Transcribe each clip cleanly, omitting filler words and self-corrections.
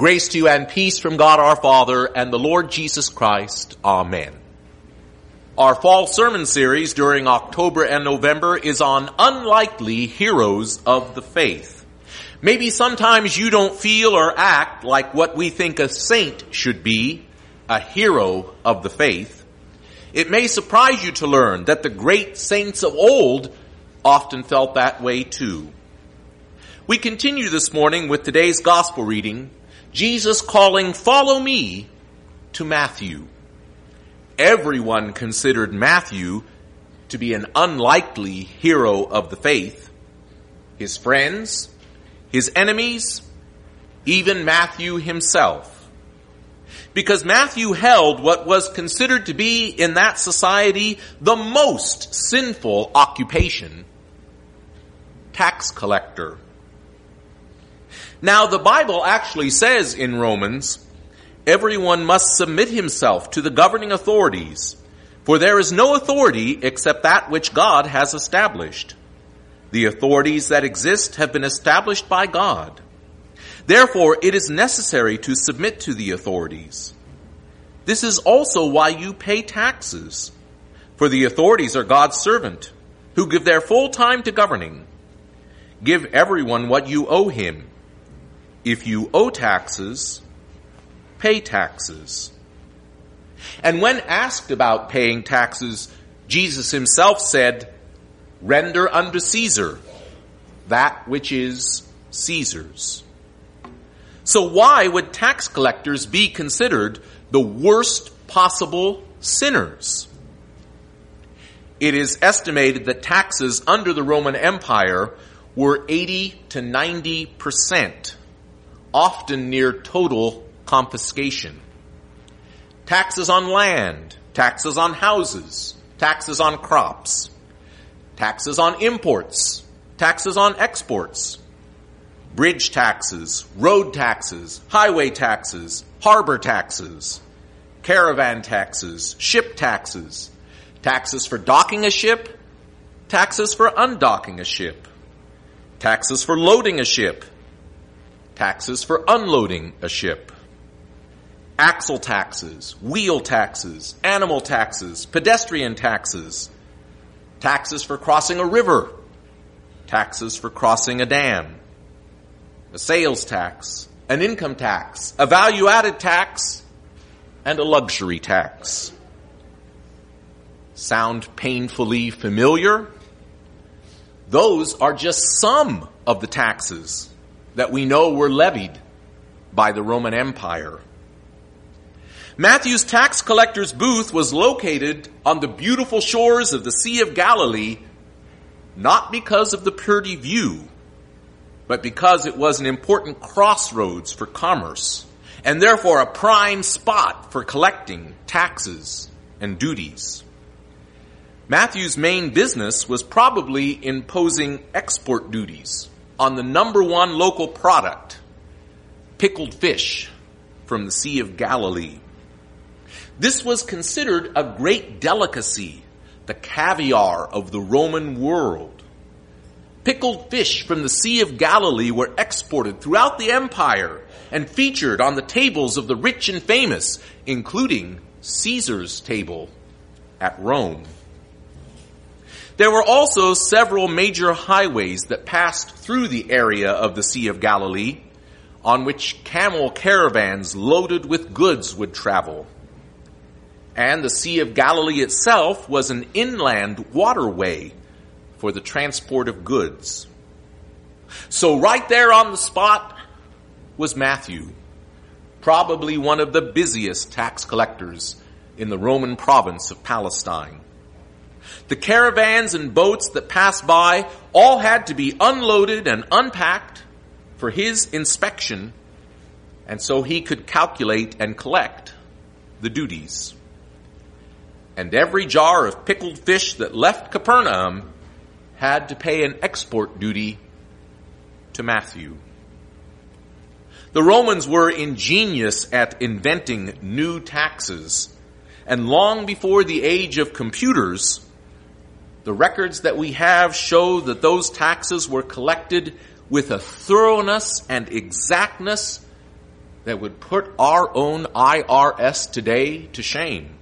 Grace to you and peace from God our Father and the Lord Jesus Christ. Amen. Our fall sermon series during October and November is on unlikely heroes of the faith. Maybe sometimes you don't feel or act like what we think a saint should be, a hero of the faith. It may surprise you to learn that the great saints of old often felt that way too. We continue this morning with today's gospel reading, Jesus calling, "Follow me," to Matthew. Everyone considered Matthew to be an unlikely hero of the faith. His friends, his enemies, even Matthew himself. Because Matthew held what was considered to be in that society the most sinful occupation, tax collector. Now, the Bible actually says in Romans, everyone must submit himself to the governing authorities, for there is no authority except that which God has established. The authorities that exist have been established by God. Therefore, it is necessary to submit to the authorities. This is also why you pay taxes, for the authorities are God's servant, who give their full time to governing. Give everyone what you owe him. If you owe taxes, pay taxes. And when asked about paying taxes, Jesus himself said, "Render unto Caesar that which is Caesar's." So why would tax collectors be considered the worst possible sinners? It is estimated that taxes under the Roman Empire were 80 to 90%. Often near total confiscation. Taxes on land, taxes on houses, taxes on crops, taxes on imports, taxes on exports, bridge taxes, road taxes, highway taxes, harbor taxes, caravan taxes, ship taxes, taxes for docking a ship, taxes for undocking a ship, taxes for loading a ship, taxes for unloading a ship, axle taxes, wheel taxes, animal taxes, pedestrian taxes, taxes for crossing a river, taxes for crossing a dam, a sales tax, an income tax, a value-added tax, and a luxury tax. Sound painfully familiar? Those are just some of the taxes that we know were levied by the Roman Empire. Matthew's tax collector's booth was located on the beautiful shores of the Sea of Galilee, not because of the pretty view, but because it was an important crossroads for commerce, and therefore a prime spot for collecting taxes and duties. Matthew's main business was probably imposing export duties on the number one local product, pickled fish from the Sea of Galilee. This was considered a great delicacy, the caviar of the Roman world. Pickled fish from the Sea of Galilee were exported throughout the empire and featured on the tables of the rich and famous, including Caesar's table at Rome. There were also several major highways that passed through the area of the Sea of Galilee, on which camel caravans loaded with goods would travel. And the Sea of Galilee itself was an inland waterway for the transport of goods. So right there on the spot was Matthew, probably one of the busiest tax collectors in the Roman province of Palestine. The caravans and boats that passed by all had to be unloaded and unpacked for his inspection, and so he could calculate and collect the duties. And every jar of pickled fish that left Capernaum had to pay an export duty to Matthew. The Romans were ingenious at inventing new taxes, and long before the age of computers, the records that we have show that those taxes were collected with a thoroughness and exactness that would put our own IRS today to shame.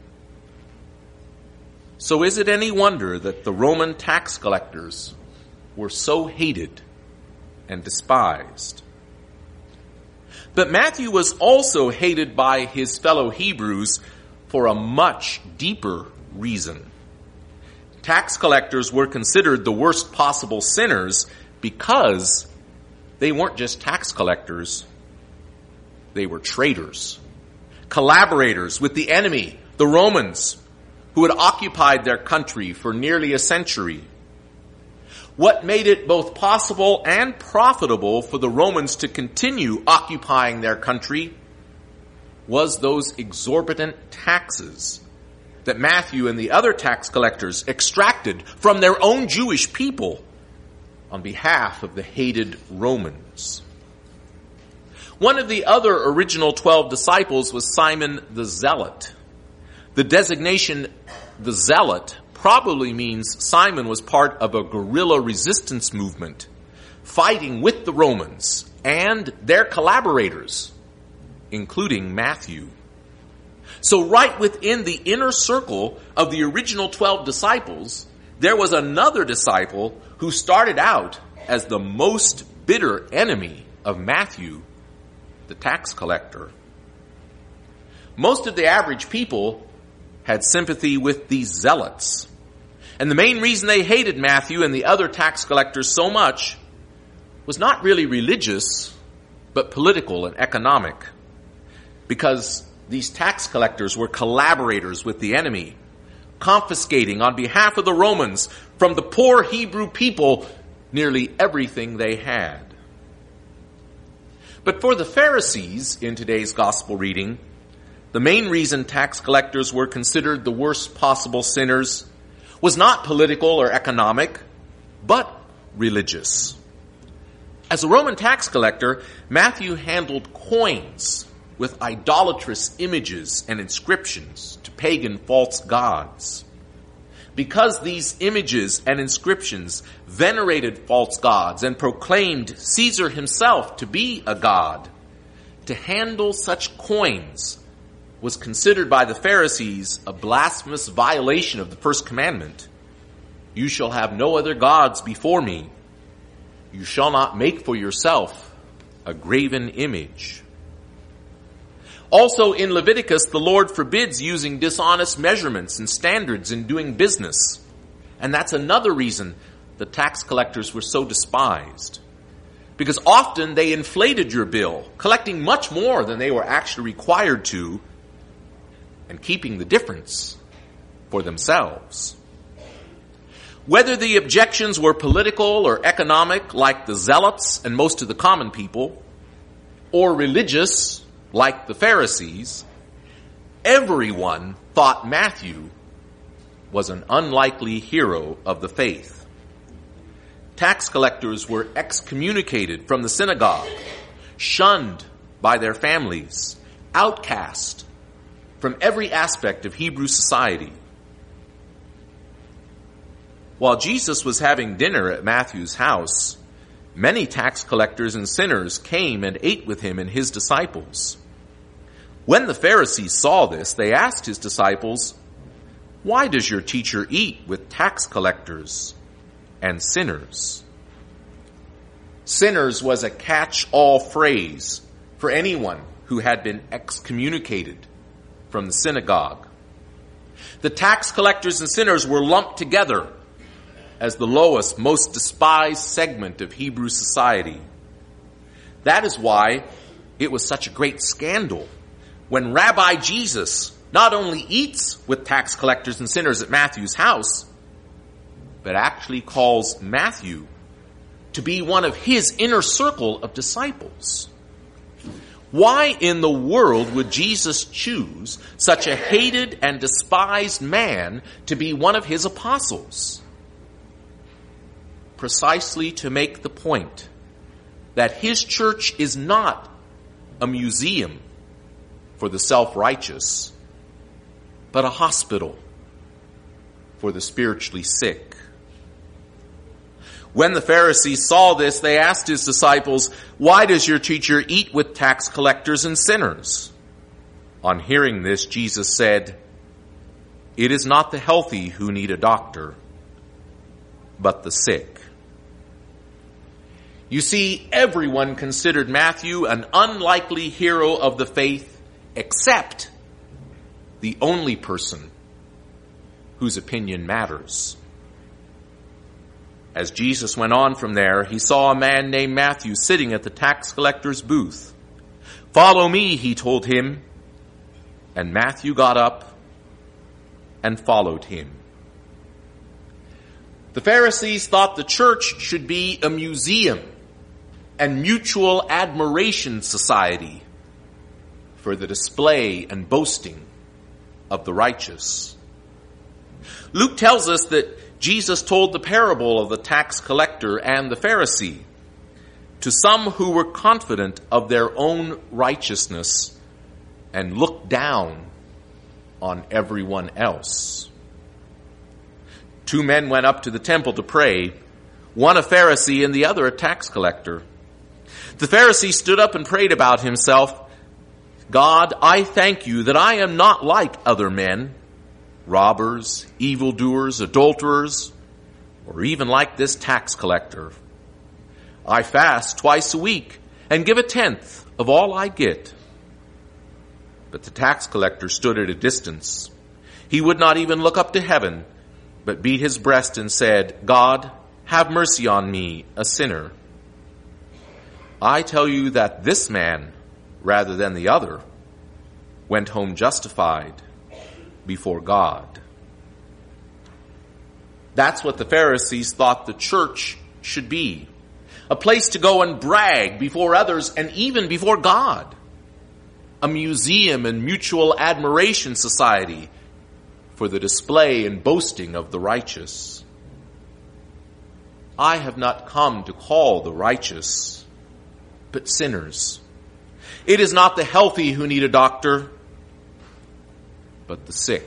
So is it any wonder that the Roman tax collectors were so hated and despised? But Matthew was also hated by his fellow Hebrews for a much deeper reason. Tax collectors were considered the worst possible sinners because they weren't just tax collectors. They were traitors, collaborators with the enemy, the Romans, who had occupied their country for nearly a century. What made it both possible and profitable for the Romans to continue occupying their country was those exorbitant taxes that Matthew and the other tax collectors extracted from their own Jewish people on behalf of the hated Romans. One of the other original 12 disciples was Simon the Zealot. The designation, the Zealot, probably means Simon was part of a guerrilla resistance movement, fighting with the Romans and their collaborators, including Matthew. So right within the inner circle of the original 12 disciples, there was another disciple who started out as the most bitter enemy of Matthew, the tax collector. Most of the average people had sympathy with these zealots. And the main reason they hated Matthew and the other tax collectors so much was not really religious, but political and economic. Because these tax collectors were collaborators with the enemy, confiscating on behalf of the Romans from the poor Hebrew people nearly everything they had. But for the Pharisees in today's gospel reading, the main reason tax collectors were considered the worst possible sinners was not political or economic, but religious. As a Roman tax collector, Matthew handled coins with idolatrous images and inscriptions to pagan false gods. Because these images and inscriptions venerated false gods and proclaimed Caesar himself to be a god, to handle such coins was considered by the Pharisees a blasphemous violation of the first commandment. You shall have no other gods before me. You shall not make for yourself a graven image. Also in Leviticus, the Lord forbids using dishonest measurements and standards in doing business. And that's another reason the tax collectors were so despised. Because often they inflated your bill, collecting much more than they were actually required to, and keeping the difference for themselves. Whether the objections were political or economic, like the Zealots and most of the common people, or religious, like the Pharisees, everyone thought Matthew was an unlikely hero of the faith. Tax collectors were excommunicated from the synagogue, shunned by their families, outcast from every aspect of Hebrew society. While Jesus was having dinner at Matthew's house, many tax collectors and sinners came and ate with him and his disciples. When the Pharisees saw this, they asked his disciples, "Why does your teacher eat with tax collectors and sinners?" Sinners was a catch-all phrase for anyone who had been excommunicated from the synagogue. The tax collectors and sinners were lumped together as the lowest, most despised segment of Hebrew society. That is why it was such a great scandal when Rabbi Jesus not only eats with tax collectors and sinners at Matthew's house, but actually calls Matthew to be one of his inner circle of disciples. Why in the world would Jesus choose such a hated and despised man to be one of his apostles? Precisely to make the point that his church is not a museum for the self-righteous, but a hospital for the spiritually sick. When the Pharisees saw this, they asked his disciples, "Why does your teacher eat with tax collectors and sinners?" On hearing this, Jesus said, "It is not the healthy who need a doctor, but the sick." You see, everyone considered Matthew an unlikely hero of the faith, except the only person whose opinion matters. As Jesus went on from there, he saw a man named Matthew sitting at the tax collector's booth. "Follow me," he told him. And Matthew got up and followed him. The Pharisees thought the church should be a museum and mutual admiration society for the display and boasting of the righteous. Luke tells us that Jesus told the parable of the tax collector and the Pharisee to some who were confident of their own righteousness and looked down on everyone else. Two men went up to the temple to pray, one a Pharisee and the other a tax collector. The Pharisee stood up and prayed about himself, "God, I thank you that I am not like other men, robbers, evildoers, adulterers, or even like this tax collector. I fast twice a week and give 1/10 of all I get." But the tax collector stood at a distance. He would not even look up to heaven, but beat his breast and said, "God, have mercy on me, a sinner." I tell you that this man, rather than the other, went home justified before God. That's what the Pharisees thought the church should be. A place to go and brag before others and even before God. A museum and mutual admiration society for the display and boasting of the righteous. I have not come to call the righteous, but sinners. It is not the healthy who need a doctor, but the sick.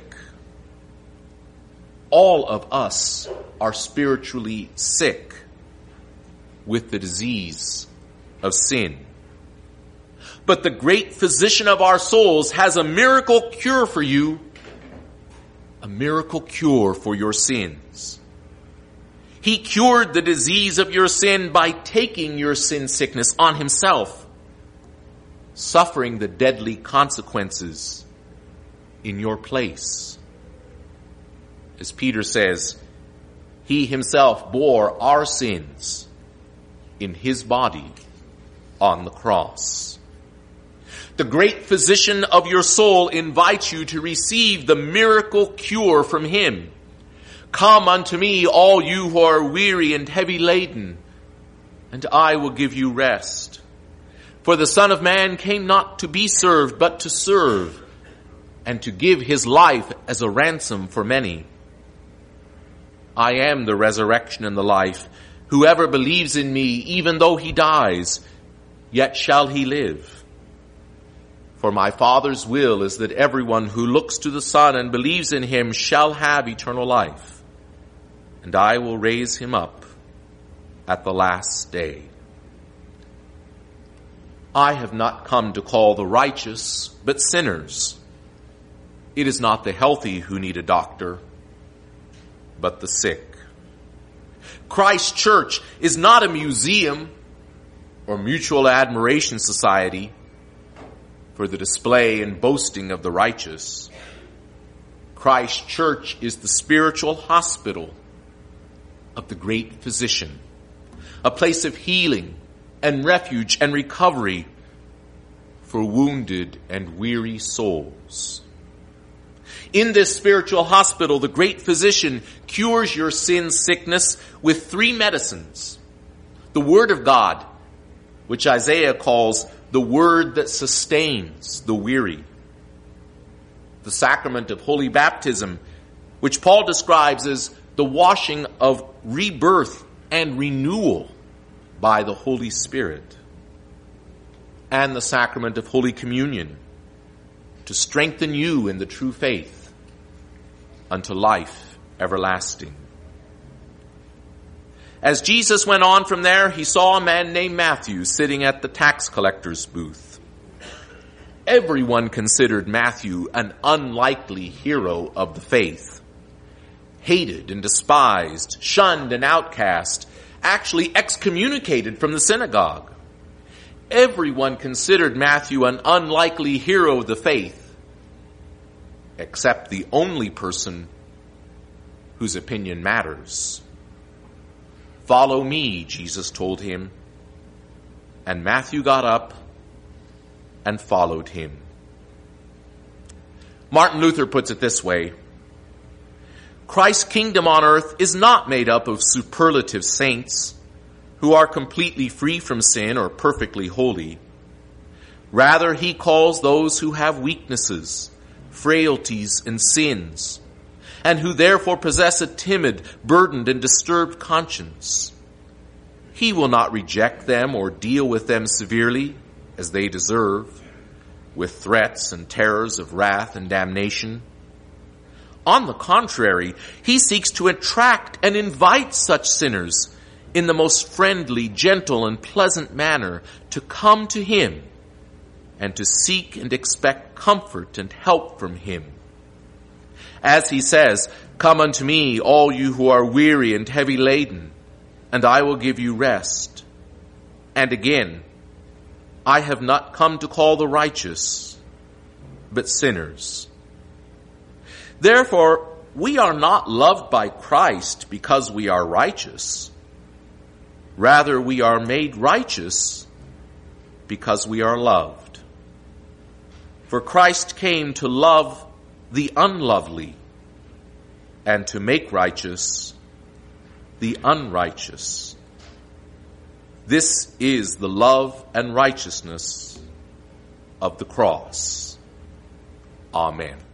All of us are spiritually sick with the disease of sin. But the great physician of our souls has a miracle cure for you, a miracle cure for your sins. He cured the disease of your sin by taking your sin sickness on himself, suffering the deadly consequences in your place. As Peter says, he himself bore our sins in his body on the cross. The great physician of your soul invites you to receive the miracle cure from him. "Come unto me, all you who are weary and heavy laden, and I will give you rest. For the Son of Man came not to be served, but to serve, and to give his life as a ransom for many. I am the resurrection and the life. Whoever believes in me, even though he dies, yet shall he live. For my Father's will is that everyone who looks to the Son and believes in him shall have eternal life, and I will raise him up at the last day. I have not come to call the righteous, but sinners. It is not the healthy who need a doctor, but the sick." Christ Church is not a museum or mutual admiration society for the display and boasting of the righteous. Christ Church is the spiritual hospital of the great physician, a place of healing and refuge and recovery for wounded and weary souls. In this spiritual hospital, the great physician cures your sin sickness with 3 medicines. The Word of God, which Isaiah calls the word that sustains the weary. The sacrament of holy baptism, which Paul describes as the washing of rebirth and renewal by the Holy Spirit. And the sacrament of Holy Communion, to strengthen you in the true faith unto life everlasting. As Jesus went on from there, he saw a man named Matthew sitting at the tax collector's booth. Everyone considered Matthew an unlikely hero of the faith. Hated and despised, shunned and outcast, actually excommunicated from the synagogue. Everyone considered Matthew an unlikely hero of the faith, except the only person whose opinion matters. "Follow me," Jesus told him. And Matthew got up and followed him. Martin Luther puts it this way: Christ's kingdom on earth is not made up of superlative saints who are completely free from sin or perfectly holy. Rather, he calls those who have weaknesses, frailties, and sins, and who therefore possess a timid, burdened, and disturbed conscience. He will not reject them or deal with them severely, as they deserve, with threats and terrors of wrath and damnation. On the contrary, he seeks to attract and invite such sinners in the most friendly, gentle, and pleasant manner to come to him and to seek and expect comfort and help from him. As he says, "Come unto me, all you who are weary and heavy laden, and I will give you rest." And again, "I have not come to call the righteous, but sinners." Therefore, we are not loved by Christ because we are righteous. Rather, we are made righteous because we are loved. For Christ came to love the unlovely and to make righteous the unrighteous. This is the love and righteousness of the cross. Amen.